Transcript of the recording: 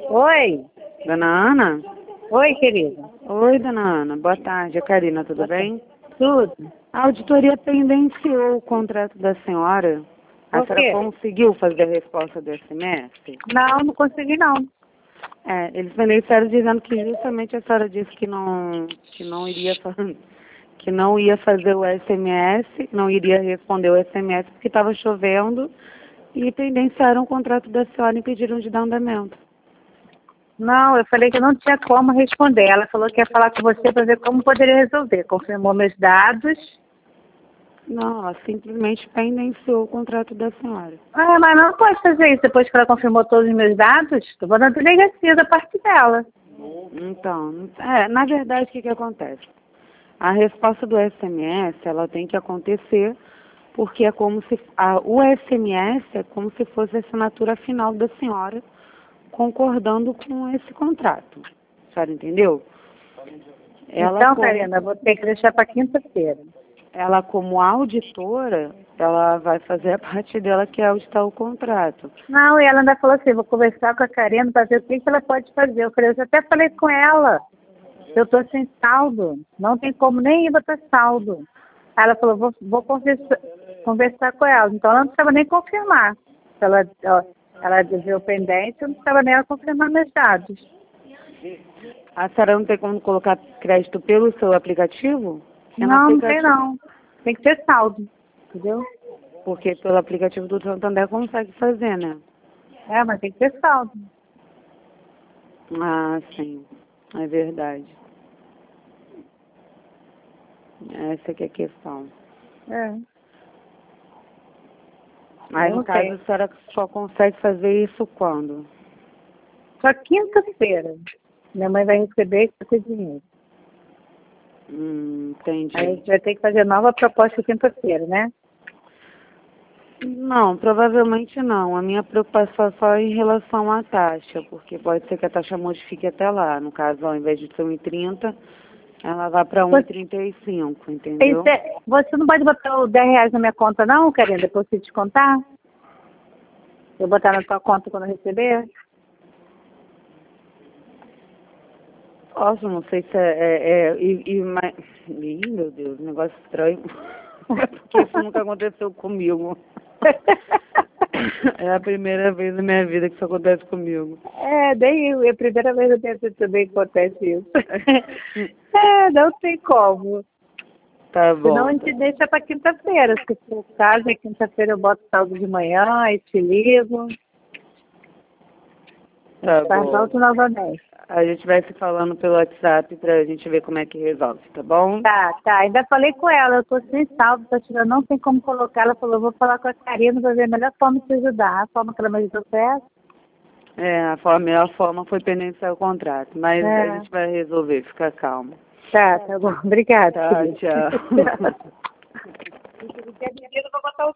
Oi. Dona Ana? Oi, querida. Oi, dona Ana. Boa tarde. É Karina, tudo bem? Tudo. A auditoria pendenciou o contrato da senhora. A Por quê? senhora conseguiu fazer a resposta do SMS? Não consegui não. Eles pendenciaram dizendo que justamente a senhora disse que não ia fazer o SMS, que não iria responder o SMS porque estava chovendo e pendenciaram o contrato da senhora e pediram de dar andamento. Não, eu falei que não tinha como responder. Ela falou que ia falar com você para ver como poderia resolver. Confirmou meus dados. Não, ela simplesmente pendenciou o contrato da senhora. Mas não pode fazer isso depois que ela confirmou todos os meus dados. Eu vou na delegacia da parte dela. Então, na verdade, o que acontece? A resposta do SMS, ela tem que acontecer porque é como se o SMS é como se fosse a assinatura final da senhora concordando com esse contrato. A senhora entendeu? Então, Karina, vou ter que deixar para quinta-feira. Ela, como auditora, ela vai fazer a parte dela, que é auditar o contrato. Não, e ela ainda falou assim, vou conversar com a Karina para ver o que ela pode fazer. Eu falei, eu até falei com ela. Eu estou sem saldo. Não tem como nem ir botar saldo. Aí ela falou, vou conversar com ela. Então ela não precisava nem confirmar. Ela devia o pendente, eu não precisava nem ela confirmar meus dados. A senhora não tem como colocar crédito pelo seu aplicativo? Não tem não. Tem que ter saldo, entendeu? Porque pelo aplicativo do Santander consegue fazer, né? Mas tem que ter saldo. Ah, sim. É verdade. Essa que é a questão. Aí, no caso, a senhora só consegue fazer isso quando? Só quinta-feira. Minha mãe vai receber esse dinheiro. Entendi. Aí a gente vai ter que fazer nova proposta quinta-feira, né? Não, provavelmente não. A minha preocupação é só em relação à taxa, porque pode ser que a taxa modifique até lá. No caso, ao invés de ser 1,30, ela vai para 1,35, entendeu? Você não pode botar os R$10 na minha conta não, Karina, depois você descontar? Eu botar na sua conta quando eu receber? Posso, não sei se mas... Ih, meu Deus, negócio estranho. Porque isso nunca aconteceu comigo. É a primeira vez na minha vida que isso acontece comigo. Nem eu. É a primeira vez na minha vida também que acontece isso. Não tem como. Tá bom. Senão a gente deixa para quinta-feira. Se for o caso, quinta-feira eu boto saldo de manhã e te ligo. Tá bom. Volto novamente. A gente vai se falando pelo WhatsApp pra gente ver como é que resolve, tá bom? Tá. Ainda falei com ela, eu tô sem saldo, não tem como colocar. Ela falou, vou falar com a Karina pra ver a melhor forma de te ajudar. A forma que ela me ajudou foi essa? A melhor forma foi pendenciar o contrato, mas a gente vai resolver, fica calma. Tá bom. Obrigada. Tá, tchau. Eu vou botar o